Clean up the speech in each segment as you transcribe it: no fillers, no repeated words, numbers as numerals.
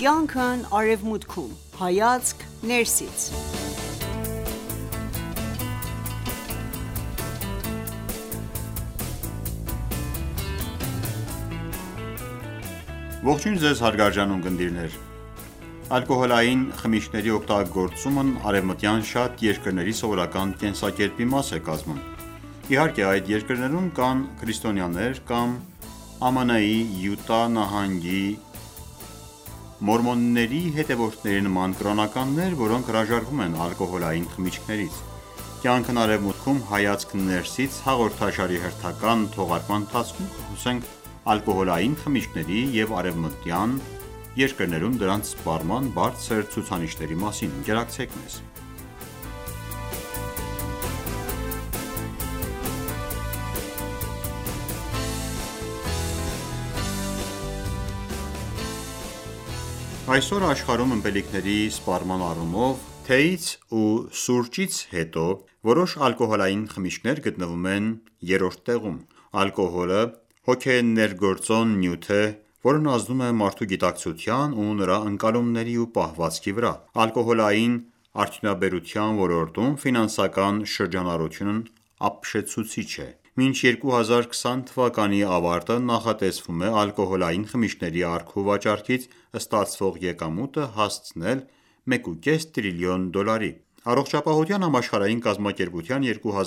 Կյանքն արևմուտքում հայացք ներսից։ Ողջույն ձեզ հարգարժան ունկնդիրներ: Ալկոհոլային խմիչքների օգտագործումն արևմտյան շատ երկրների սովորական կենսակերպի մաս է կազմում: Իհարկե, այդ երկրներում կան քրիստոնյաներ կամ ԱՄՆ-ի Յուտա նահանգի մորմոնների հետևորդների նման կրոնականներ, որոնք հրաժարվում են ալկոհոլային խմիչքներից: «Կյանքն արևմուտքում, հայացք ներսից» հաղորդաշարի հերթական թողարկման ընթացքում կխոսենք ալկոհոլային խմիչքների և արևմտյան երկրներում դրանց սպառման բարձր ցուցանիշների մասին: Ընկերակցեք մեզ: Այսօր աշխարհում ըմպելիքների սպառման առումով թեյից ու սուրճից հետո որոշ ալկոհոլային խմիչքներ գտնվում են երրորդ տեղում: Ալկոհոլը հոգեներգործոն նյութ է, որն ազդում է մարդու գիտակցության ու նրա ընկալումների ու պահվածքի վրա: Ալկոհոլային արդյունաբերության ոլորտում ֆինանսական շրջանառությունն ապշեցուցիչ է: Մինչ 2020 թվականի ավարտը նախատեսվում է ալկոհոլային խմիչքների առք ու վաճառքից ստացվող եկամուտը հասցնել 1,5 տրիլիոն դոլարի: Առողջապահության համաշխարհային կազմակերպության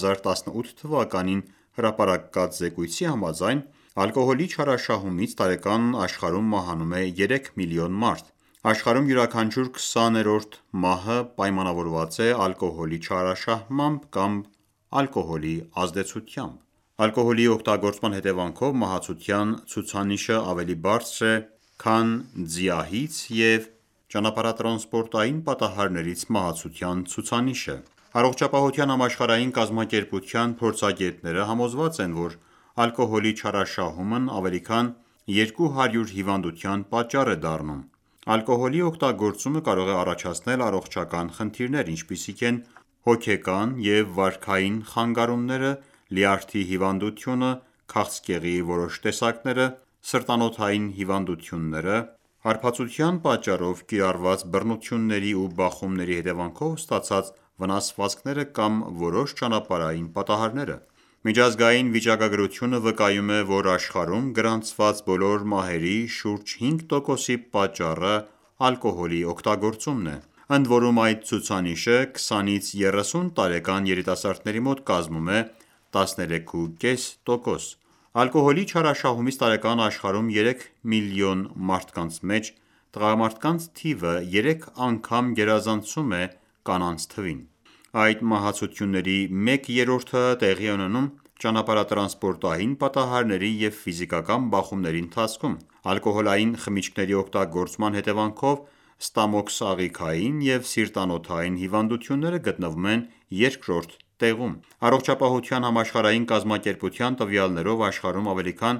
2018 թվականին հրապարակած զեկույցի համաձայն, ալկոհոլի չարաշահումից տարեկան աշխարհում մահանում է 3 միլիոն մարդ: Աշխարհում յուրաքանչյուր 20-րդ մահը պայմանավորված է ալկոհոլի չարաշահմամբ կամ ալկոհոլի ազդեցությամբ: Ալկոհոլի օգտագործման հետևանքով մահացության ցուցանիշը ավելի բարձր է, քան ՁԻԱՀ-ից և ճանապարհատրանսպորտային պատահարներից մահացության ցուցանիշը: Առողջապահության համաշխարհային կազմակերպության փորձագետները համոզված են, որ ալկոհոլի չարաշահումն ավելի քան 200 հիվանդության պատճառ է դառնում: Ալկոհոլի օգտագործումը կարող է առաջացնել առողջական խնդիրներ, ինչպիսիք են հոգեկան և վարքային խանգարումները, լյարդի հիվանդությունը, քաղցկեղի որոշ տեսակները, սրտանոթային հիվանդությունները, հարբածության պատճառով կիրառված բռնությունների ու բախումների հետևանքով ստացած վնասվածքները կամ որոշ ճանապարհային պատահարները: Միջազգային վիճակագրությունը վկայում է, որ աշխարհում գրանցված բոլոր մահերի շուրջ 5%-ի պատճառը ալկոհոլի օգտագործումն է: Ընդորում այդ ցուցանիշը 20-ից 30 տարեկան երիտասարդների մոտ կազմում է 13,5%: Ալկոհոլի չարաշահումից տարեկան աշխարհում 3 միլիոն մարդկանց մեջ տղամարդկանց թիվը 3 անգամ գերազանցում է կանանց թվին: Այդ մահացությունների մեկ երրորդը տեղի է ունենում ճանապարհատրանսպորտային պատահարների և ֆիզիկական բախումների ընթացքում: Ալկոհոլային խմիչքների օգտագործման հետևանքով ստամոքսաղիքային և սիրտանոթային հիվանդությունները գտնվում են երկրորդ տեղում: Առողջապահության համաշխարհային կազմակերպության տվյալներով աշխարհում ավելի քան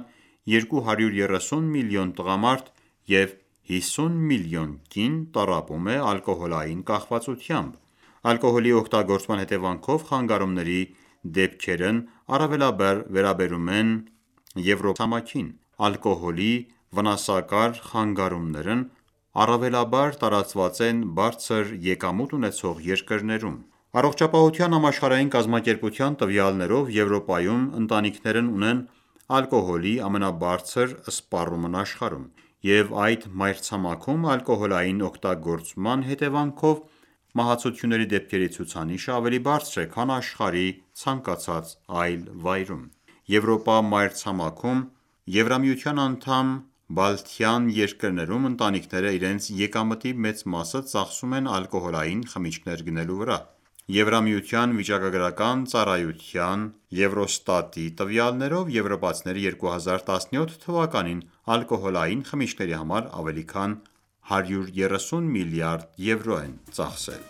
230 միլիոն տղամարդ և 50 միլիոն կին տառապում է ալկոհոլային կախվածությամբ: Ալկոհոլի օգտագործման հետևանքով խանգարումների դեպքերն առավելաբար վերաբերում են եվրոցամաքին: Ալկոհոլի վնասակար խանգարումներն առավելաբար տարածված են բարձր եկամուտ ունեցող երկրներում: Առողջապահության համաշխարհային կազմակերպության տվյալներով Եվրոպայում ընտանիքներն ունեն ալկոհոլի ամենաբարձր սպառումն աշխարհում և այդ մայրցամաքում ալկոհոլային օգտագործման հետևանքով մահացությունների դեպքերի ցուցանիշը ավելի բարձր է, քան աշխարհի ցանկացած այլ վայրում: Եվրոպա մայրցամաքում ԵՄ անդամ բալթյան երկրներում ընտանիքները իրենց եկամտի մեծ մասը ծախսում են ալկոհոլային խմիչքներ գնելու վրա: Եվրամիության վիճակագրական ծառայության Եվրոստատի տվյալներով եվրոպացիները 2017 թվականին ալկոհոլային խմիչքների համար ավելի քան 130 միլիարդ եվրո են ծախսել: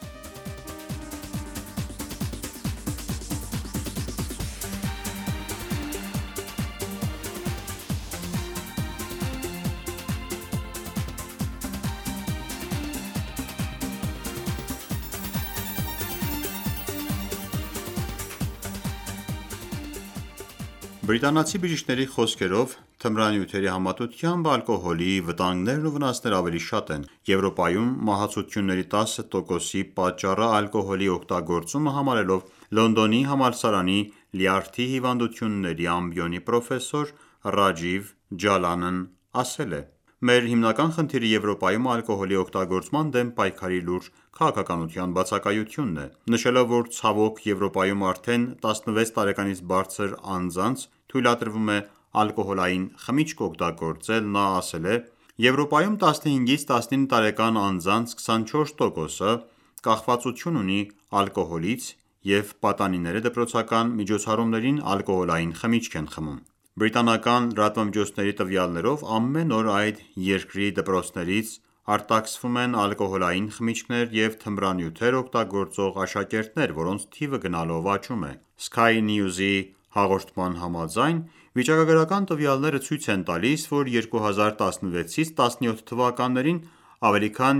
Բրիտանացի բժիշկների խոսքերով, թմրանյութերի համեմատությամբ ալկոհոլի վտանգներն ու վնասները ավելի շատ են։ Եվրոպայում մահացությունների 10%-ի պատճառը ալկոհոլի օգտագործումը համարելով Լոնդոնի համալսարանի լյարդի հիվանդությունների ամբիոնի պրոֆեսոր Ռաջիվ Ջալանն ասել է.«Մեր հիմնական խնդիրը Եվրոպայում ալկոհոլի օգտագործման դեմ պայքարի լուրջ քաղաքականության բացակայությունն է»։ Նշելով, որ ցավոք Եվրոպայում արդեն 16 տարեկանից բարձր անձանց թույլատրվում է ալկոհոլային խմիչք օգտագործել, նա ասել է.«Եվրոպայում 15-ից 19 տարեկան անձանց 24%-ը կախվածություն ունի ալկոհոլից և պատանիները դպրոցական միջոցառումներին ալկոհոլային խմիչք են խմում»։ Բրիտանական լրատվամիջոցների տվյալներով ամեն օր այդ երկրի դպրոցներից արտաքսվում են ալկոհոլային խմիչքներ և թմրանյութեր օգտագործող աշակերտներ, որոնց թիվը գնալով աճում է։ Sky News-ի հաղորդման համաձայն, վիճակագրական տվյալները ցույց են տալիս, որ 2016-ից 17 թվականներին ավելի քան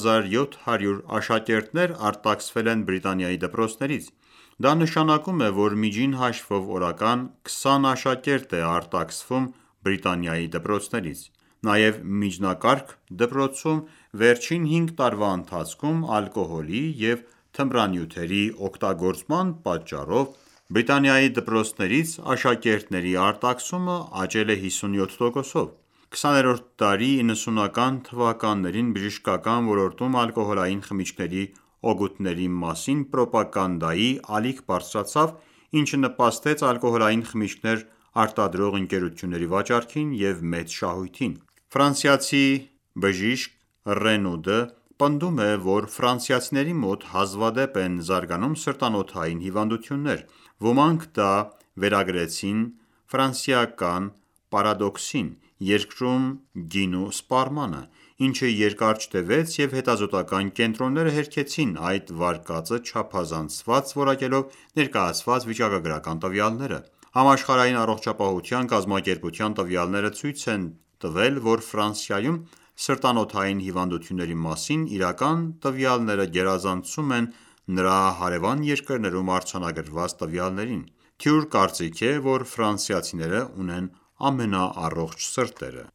7700 աշակերտներ արտաքսվել են Բրիտանիայի դպրոցներից։ Դա նշանակում է, որ միջին հաշվով օրական 20 աշակերտ է արտաքսվում Բրիտանիայի դպրոցներից։ Նաև միջնակարգ դպրոցում վերջին 5 տարվա ընթացքում ալկոհոլի և թմրանյութերի օգտագործման պատճառով Բրիտանիայի դպրոցներից աշակերտների արտաքսումը աճել է 57%-ով։ 20-րդ դարի 90-ական թվականներին բժշկական ոլորտում ալկոհոլային խմիչքների օգուտների մասին պրոպագանդայի ալիք բարձրացավ, ինչը նպաստեց ալկոհոլային խմիչքներ արտադրող ընկերությունների վաճառքին և մեծ շահույթին։ Ֆրանսիացի բժիշկ Ռենուդը պնդում է, որ ֆրանսիացիների մոտ հազվադեպ են զարգանում սրտանոթային հիվանդություններ։ Ոմանք դա վերագրեցին ֆրանսիական պարադոքսին՝ երկրում գինու սպառմանը, ինչը երկար չտևեց և հետազոտական կենտրոնները հերքեցին այդ վարկածը չափազանցված որակելով ներկայացված վիճակագրական տվյալները։ Համաշխարհային առողջապահության կազմակերպության տվյալները ցույց են տվել, որ Ֆրանսիայում սրտանոթային հիվանդությունների մասին իրական տվյալները գերազանցում են նրա հարևան երկրներում արձանագրված տվյալներին։ Թյուր կարծիք է, որ ֆրանսիացիները ունեն ամենաառողջ սրտերը։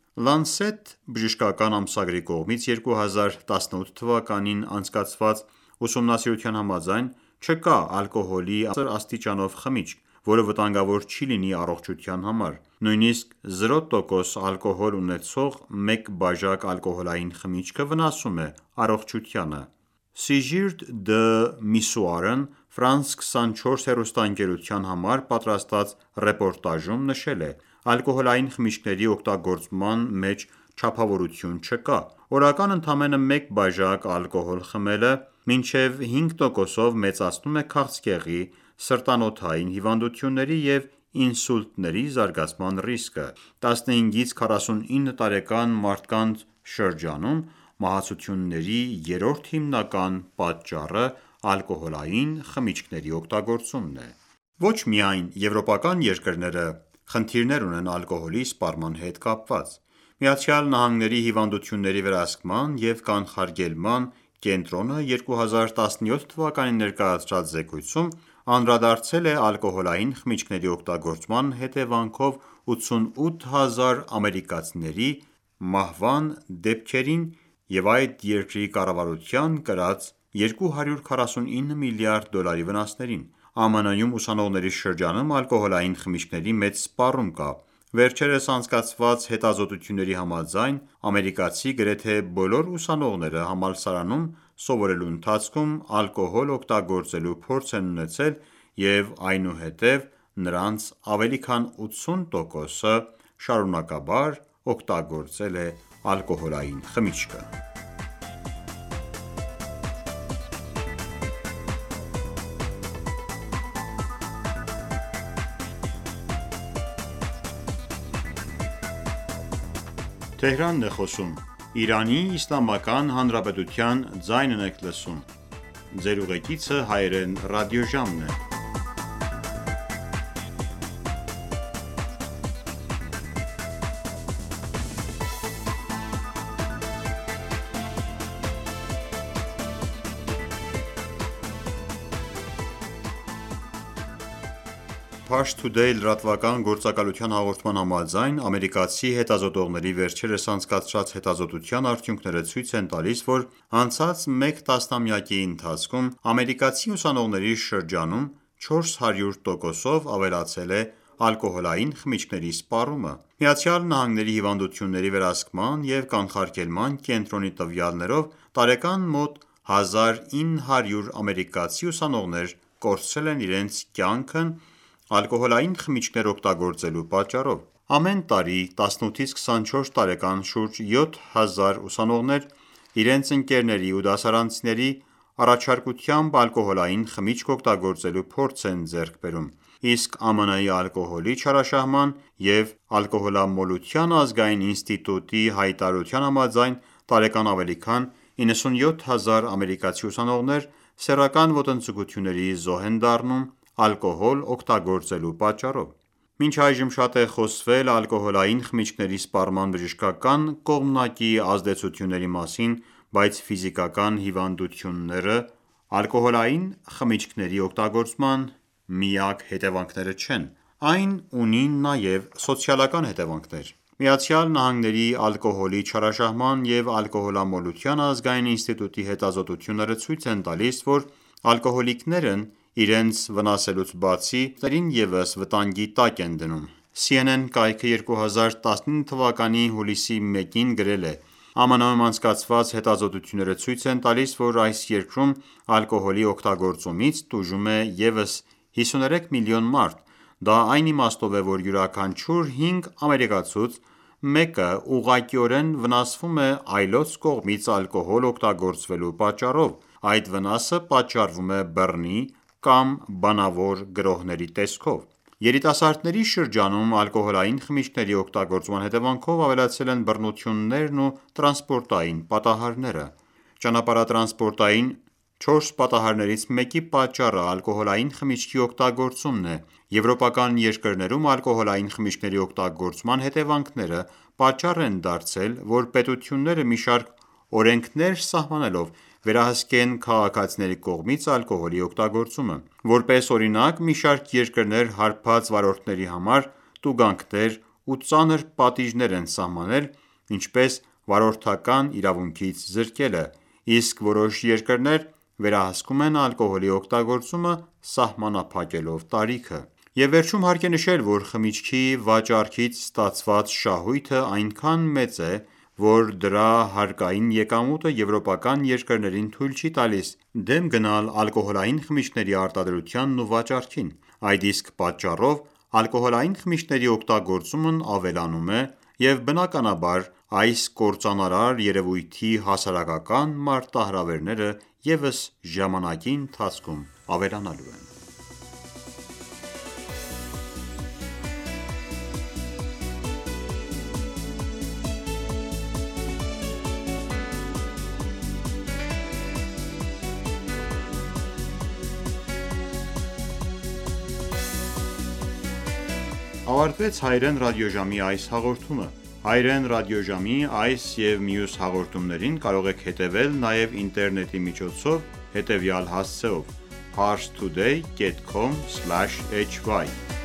Lancet բժշկական ամսագրի կողմից 2018 թվականին անցկացված ուսումնասիրության համաձայն, չկա ալկոհոլի աստիճանով խմիչք, որը վտանգավոր չի լինի առողջության համար։ Նույնիսկ 0% ալկոհոլ ունեցող մեկ բաժակ ալկոհոլային խմիչքը վնասում է առողջությանը։ Sigurd de Missuarn France 24 հեռուստաընկերության համար պատրաստած ռեպորտաժում նշել է.«Ալկոհոլային խմիչքների օգտագործման մեջ չափավորություն չկա։ Օրական ընդամենը մեկ բաժակ ալկոհոլ խմելը մինչև 5%-ով մեծացնում է քաղցկեղի, սրտանոթային հիվանդությունների և ինսուլտների զարգացման ռիսկը։ 15-ից 49 տարեկան մարդկանց շրջանում մահացությունների երրորդ հիմնական պատճառը ալկոհոլային խմիչքների օգտագործումն է»։ Ոչ միայն եվրոպական երկրները խնդիրներ ունեն ալկոհոլի սպառման հետ կապված։ ԱՄՆ-ի Հիվանդությունների վերահսկման և կանխարգելման կենտրոնը 2017 թվականին ներկայացրած զեկույցում անդրադարձել է ալկոհոլային խմիչքների օգտագործման հետևանքով 88,000 ամերիկացիների մահվան դեպքերին և այդ երկրի կառավարության կրած $249 միլիարդ վնասներին։ ԱՄՆ-ում ուսանողների շրջանում ալկոհոլային խմիչքների մեծ սպառում կա։ Վերջերս անցկացված հետազոտությունների համաձայն, ամերիկացի գրեթե բոլոր ուսանողները համալսարանում սովորելու ընթացքում ալկոհոլ օգտագործելու փորձ են ունեցել և այնուհետև նրանց ավելի քան 80%-ը շարունակաբար օգտագործել է ալկոհոլային խմիչքը։ Pars Today լրատվական գործակալության հաղորդման համաձայն, ամերիկացի հետազոտողների վերջերս անցկացրած հետազոտության արդյունքները ցույց են տալիս, որ անցած մեկ տասնամյակի ընթացքում ամերիկացի ուսանողների շրջանում 400%-ով ավելացել է ալկոհոլային խմիչքների սպառումը։ ԱՄՆ-ի հիվանդությունների վերահսկման և կանխարգելման կենտրոնի տվյալներով, տարեկան մոտ 1900 ամերիկացի ուսանողներ կորցրել են իրենց կյանքն ալկոհոլային խմիչքներ օգտագործելու պատճառով։ Ամեն տարի 18-ից 24 տարեկան շուրջ 7000 ուսանողներ իրենց ընկերների ու դասարանցիների առաջարկությամբ ալկոհոլային խմիչք օգտագործելու փորձ են ձեռք բերում, իսկ ԱՄՆ-ի ալկոհոլի չարաշահման և ալկոհոլամոլության ազգային ինստիտուտի հայտարարության համաձայն, տարեկան ավելի քան 97000 ամերիկացի ուսանողներ սեռական ոտնձգությունների զոհ են դառնում ալկոհոլ օգտագործելու պատճառով։ Մինչ այժմ շատ է խոսվել ալկոհոլային խմիչքների սպառման բժշկական կողմնակի ազդեցությունների մասին, բայց ֆիզիկական հիվանդությունները ալկոհոլային խմիչքների օգտագործման միակ հետևանքները չեն։ Այն ունի նաև սոցիալական հետևանքներ։ ԱՄՆ-ի ալկոհոլի չարաշահման և ալկոհոլամոլության ազգային ինստիտուտի հետազոտությունները ցույց են տալիս, որ ալկոհոլիկներն իրենց վնասելուց բացի, մյուսներին ևս վտանգի տակ են դնում։ CNN կայքը 2019 թվականի հուլիսի 1-ին գրել է. ԱՄՆ-ում անցկացված հետազոտությունները ցույց են տալիս, որ այս երկրում ալկոհոլի օգտագործումից տուժում է ևս 53 միլիոն մարդ։ Դա այն իմաստով է, որ յուրաքանչյուր 5 ամերիկացուց մեկը ուղղակիորեն վնասվում է այլոց կողմից ալկոհոլ օգտագործվելու պատճառով։ Այդ վնասը պատճառվում է բռնի կամ բանավոր գրոհների տեսքով։ Երիտասարդների շրջանում ալկոհոլային խմիչքների օգտագործման հետևանքով ավելացել են բռնություններն ու տրանսպորտային պատահարները։ Ճանապարհատրանսպորտային 4 պատահարներից մեկի պատճառը ալկոհոլային խմիչքի օգտագործումն է։ Եվրոպական երկրներում ալկոհոլային խմիչքների օգտագործման հետևանքները պատճառ են դարձել, որ պետությունները մի շարք օրենքներ սահմանելով վերահսկեն քաղաքացիների կողմից ալկոհոլի օգտագործումը։ Որպես օրինակ, մի շարք երկրներ հարբած վարորդների համար տուգանքներ ու ծանր պատիժներ են սահմանել, ինչպես վարորդական իրավունքից զրկելը, իսկ որոշ երկրներ վերահսկում են ալկոհոլի օգտագործումը սահմանափակելով տարիքը։ Եվ վերջում հարկ է նշել, որ խմիչքի վաճառքից ստացված շահույթը այնքան մեծ է, որ դրա հարկային եկամուտը եվրոպական երկրներին թույլ չի տալիս դեմ գնալ ալկոհոլային խմիչքների արտադրությանն ու վաճառքին։ Այդ իսկ պատճառով ալկոհոլային խմիչքների օգտագործումն ավելանում է, և բնականաբար այս կործանարար երևույթի հասարակական մարտահրավերները ևս ժամանակի ընթացքում ավելանալու են։ Ավարտվեց Հայրեն ռադիոժամի այս հաղորդումը։ Հայրեն ռադիոժամի այս և մյուս հաղորդումներին կարող եք հետևել նաև ինտերնետի միջոցով հետևյալ հասցեով՝ parstoday.com/hy